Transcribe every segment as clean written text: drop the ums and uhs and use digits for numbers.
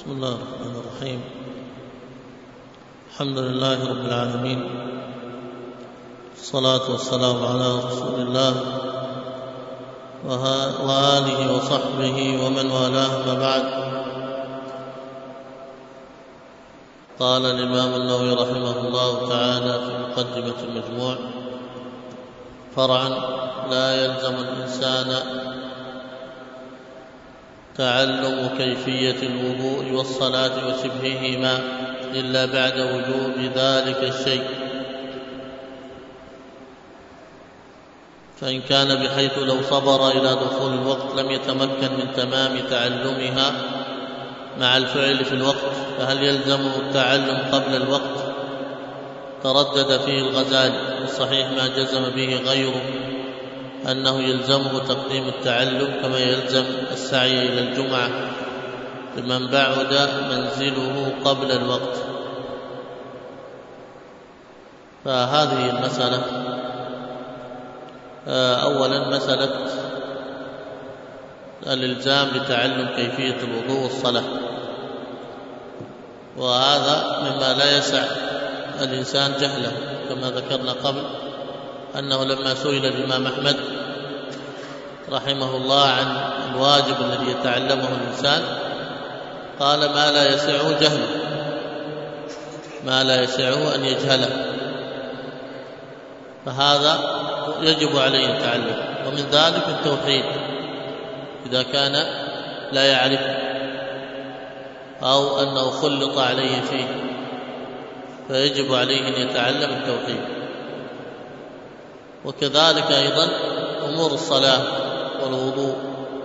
بسم الله الرحمن الرحيم. الحمد لله رب العالمين، الصلاة والسلام على رسول الله وآله وصحبه ومن والاه، ما بعد. قال الإمام النووي رحمه الله تعالى في مقدمة المجموع: فرعا: لا يلزم الإنسان تعلم كيفية الوضوء والصلاة وشبههما إلا بعد وجوب ذلك الشيء، فإن كان بحيث لو صبر إلى دخول الوقت لم يتمكن من تمام تعلمها مع الفعل في الوقت، فهل يلزمه التعلم قبل الوقت؟ تردد فيه الغزالي، والصحيح ما جزم به غيره أنه يلزمه تقديم التعلم كما يلزم السعي إلى الجمعة لمن بعد منزله قبل الوقت. فهذه المسألة أولا مسألة الإلزام لتعلم كيفية الوضوء والصلاة، وهذا مما لا يسع الإنسان جهله، كما ذكرنا قبل أنه لما سئل الإمام أحمد رحمه الله عن الواجب الذي يتعلمه الإنسان قال: ما لا يسعه جهله، ما لا يسعه أن يجهله، فهذا يجب عليه التعلم. ومن ذلك التوحيد إذا كان لا يعرفه أو أنه خلط عليه فيه فيجب عليه أن يتعلم التوحيد. وكذلك أيضا أمور الصلاة والوضوء،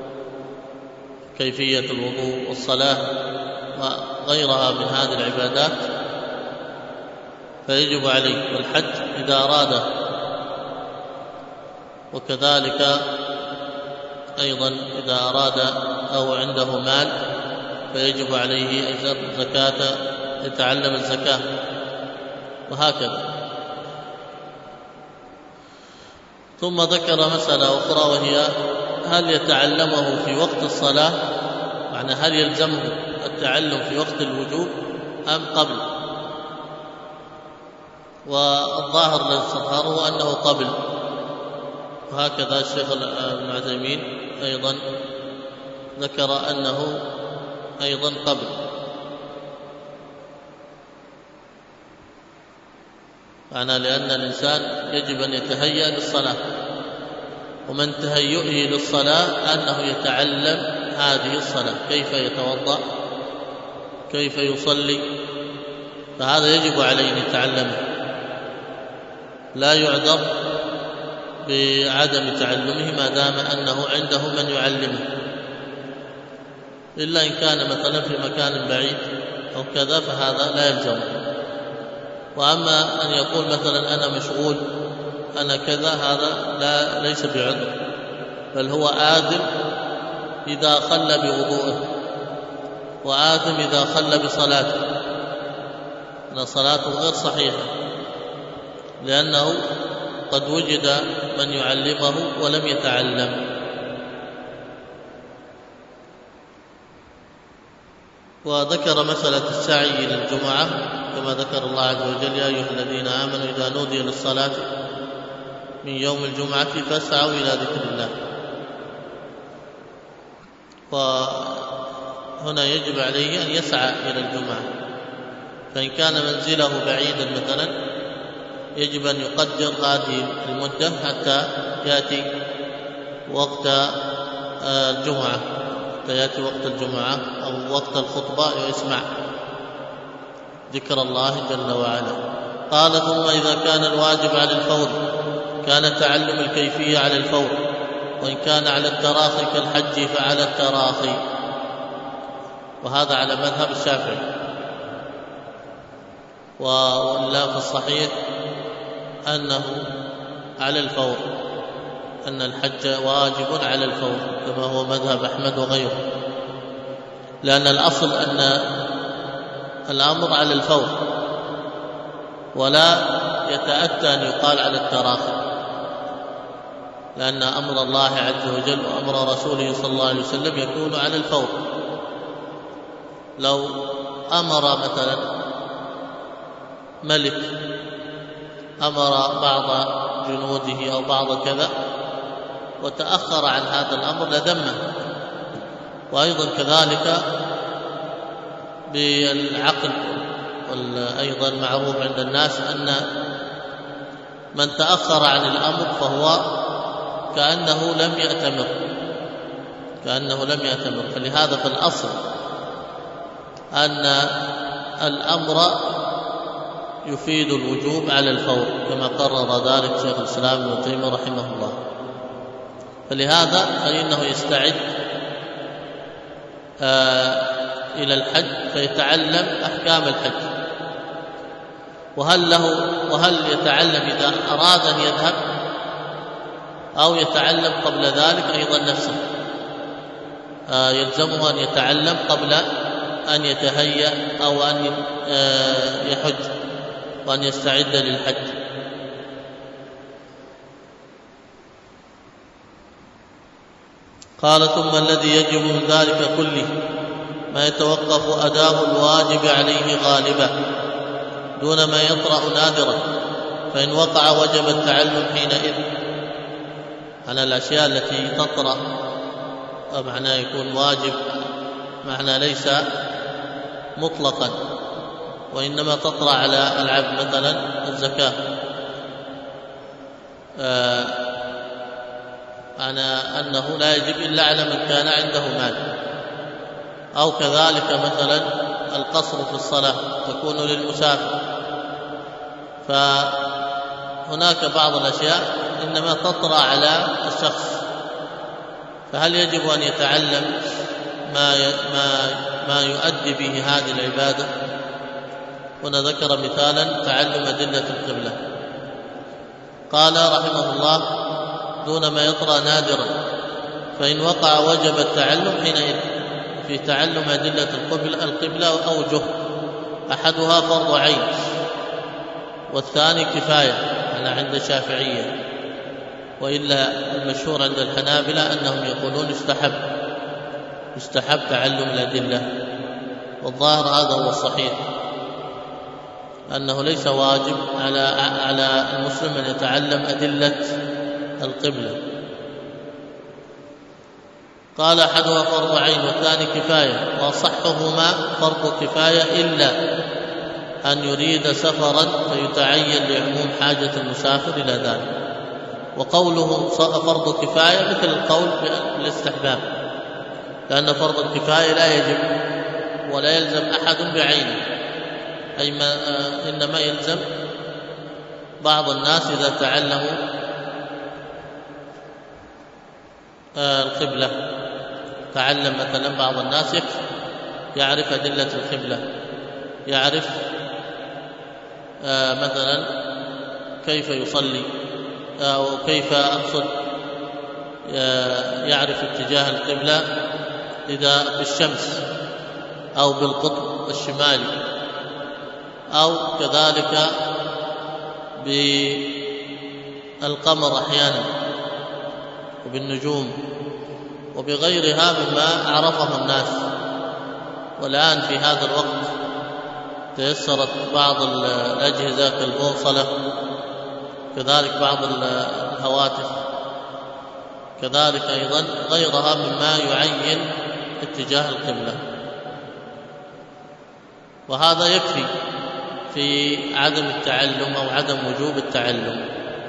كيفية الوضوء والصلاة وغيرها من هذه العبادات فيجب عليه، والحج إذا أراده، وكذلك أيضا إذا أراد أو عنده مال فيجب عليه الزكاة، يتعلم الزكاة، وهكذا. ثم ذكر مسألة أخرى، وهي هل يتعلمه في وقت الصلاة، يعني هل يلزمه التعلم في وقت الوجوب أم قبل؟ والظاهر الذي استظهره أنه قبل، وهكذا الشيخ ابن عثيمين أيضا ذكر أنه أيضا قبل. معنى لأن الإنسان يجب أن يتهيأ للصلاة، ومن تهيئه للصلاة أنه يتعلم هذه الصلاة، كيف يتوضأ، كيف يصلي، فهذا يجب عليه أن يتعلمه، لا يعذر بعدم تعلمه ما دام أنه عنده من يعلمه، إلا إن كان مثلا في مكان بعيد أو كذا فهذا لا يلزمه. وأما أن يقول مثلا أنا مشغول أنا كذا، هذا ليس بعذر، بل هو آثم إذا خل بوضوءه، وآثم إذا خل بصلاته، أن صلاته غير صحيحة لأنه قد وجد من يعلمه ولم يتعلم. وذكر مسألة السعي إلى الجمعة كما ذكر الله عز وجل: يا أيها الذين آمنوا إذا نودي للصلاة من يوم الجمعة فاسعوا إلى ذكر الله. وهنا يجب عليه أن يسعى إلى الجمعة، فإن كان منزله بعيدا مثلا يجب أن يقدر هذه المدة حتى يأتي وقت الجمعة، حتى يأتي وقت الجمعة أو وقت الخطبة ويسمع ذكر الله جل وعلا. قال: ثم إذا كان الواجب على الفور كان تعلم الكيفية على الفور، وإن كان على التراخي كالحج فعلى التراخي، وهذا على مذهب الشافعي. ولا في الصحيح أنه على الفور، أن الحج واجب على الفور كما هو مذهب أحمد وغيره، لأن الأصل أن الأمر على الفور، ولا يتأتى أن يقال على التراخي، لأن أمر الله عز وجل وأمر رسوله صلى الله عليه وسلم يكون على الفور. لو أمر مثلا ملك أمر بعض جنوده أو بعض كذا وتأخر عن هذا الأمر لذمه. وأيضا كذلك بالعقل، وأيضا معروف عند الناس أن من تأخر عن الأمر فهو كأنه لم يأتمر. فلهذا فالأصل أن الأمر يفيد الوجوب على الفور كما قرر ذلك شيخ الإسلام ابن تيمية رحمه الله. فلهذا فإنه يستعد إلى الحج فيتعلم أحكام الحج. وهل يتعلم إذا أراد أن يذهب أو يتعلم قبل ذلك أيضا نفسه؟ يلزمه أن يتعلم قبل أن يتهيأ أو أن يحج وأن يستعد للحج. قال: ثم الذي يجب من ذلك كله ما يتوقف أداء الواجب عليه غالبا دون ما يطرأ نادرا، فإن وقع وجب التعلم حينئذ. على الأشياء التي تطرأ معناه يكون واجب، معناه ليس مطلقا وإنما تطرأ على العبد، مثلا الزكاة معنى أنه لا يجب إلا على من كان عنده مال. أو كذلك مثلا القصر في الصلاة تكون للمسافر. فهناك بعض الأشياء إنما تطرأ على الشخص، فهل يجب أن يتعلم ما يؤدي به هذه العبادة؟ هنا ذكر مثالا: تعلم أدلة القبلة. قال رحمه الله: دون ما يطرأ نادرا، فإن وقع وجب التعلم حينئذ. في تعلم أدلة القبلة أوجه: أحدها فرض عين، والثاني كفاية أنا عند الشافعية، وإلا المشهور عند الحنابلة أنهم يقولون يستحب تعلم الأدلة. والظاهر هذا هو الصحيح، أنه ليس واجب على المسلم أن يتعلم أدلة القبلة. قال: أحدها فرض عين والثاني كفاية، وأصحهما فرض كفاية إلا أن يريد سفرا فيتعين لعموم حاجة المسافر إلى ذلك. وقوله فرض كفاية مثل القول بالاستحباب، لأن فرض الكفاية لا يجب ولا يلزم أحد بعينه، أي إنما يلزم بعض الناس إذا تعلموا القبلة. تعلم مثلا بعض الناس يعرف أدلة القبلة، يعرف مثلا كيف يصلي أو كيف أقصد يعرف اتجاه القبلة إذا بالشمس أو بالقطب الشمالي، أو كذلك بالقمر أحيانا وبالنجوم وبغيرها مما عرفه الناس. والآن في هذا الوقت تيسرت بعض الأجهزة كالبوصلة، كذلك بعض الهواتف، كذلك أيضا غيرها مما يعين اتجاه القبلة. وهذا يكفي في عدم التعلم أو عدم وجوب التعلم.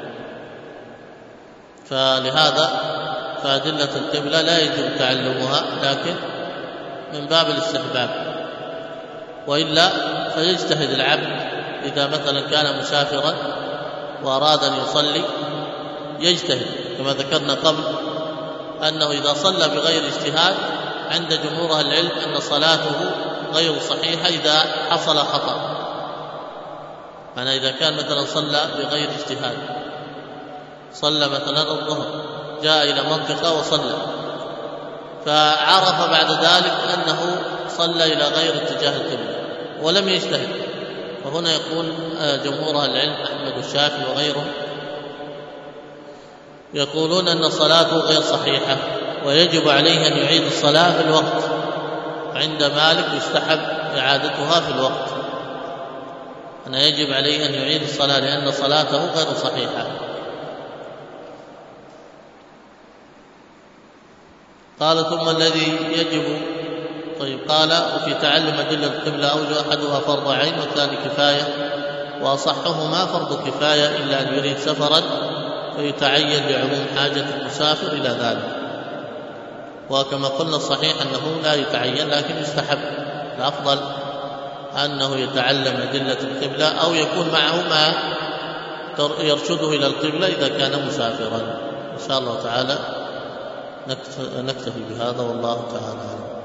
فلهذا فأدلة القبلة لا يجب تعلمها، لكن من باب الاستحباب. وإلا فيجتهد العبد إذا مثلا كان مسافرا وأراد أن يصلي يجتهد، كما ذكرنا قبل أنه إذا صلى بغير اجتهاد عند جمهور أهل العلم أن صلاته غير صحيحة إذا حصل خطأ. أنا إذا كان مثلا صلى بغير اجتهاد، صلى مثلا الظهر، جاء إلى منطقة وصلى، فعرف بعد ذلك أنه صلى إلى غير اتجاه القبلة ولم يجتهد، وهنا يقول جمهور أهل العلم أحمد والشافعي وغيرهم يقولون أن صلاته غير صحيحة ويجب عليه أن يعيد الصلاة في الوقت عند مالك يستحب إعادتها في الوقت، أن يجب عليه أن يعيد الصلاة لأن صلاته غير صحيحة. قال ثم الذي يجب، طيب قال وفي تعلم أدلة القبلة أوجه أحدها فرض عين والثاني كفاية، وأصحهما فرض كفاية إلا أن يريد سفرا فيتعين لعموم حاجة المسافر إلى ذلك. وكما قلنا الصحيح أنه لا يتعين لكن يستحب، الأفضل أنه يتعلم أدلة القبلة أو يكون معه ما يرشده إلى القبلة إذا كان مسافرا. إن شاء الله تعالى نكتفي بهذا والله تعالى.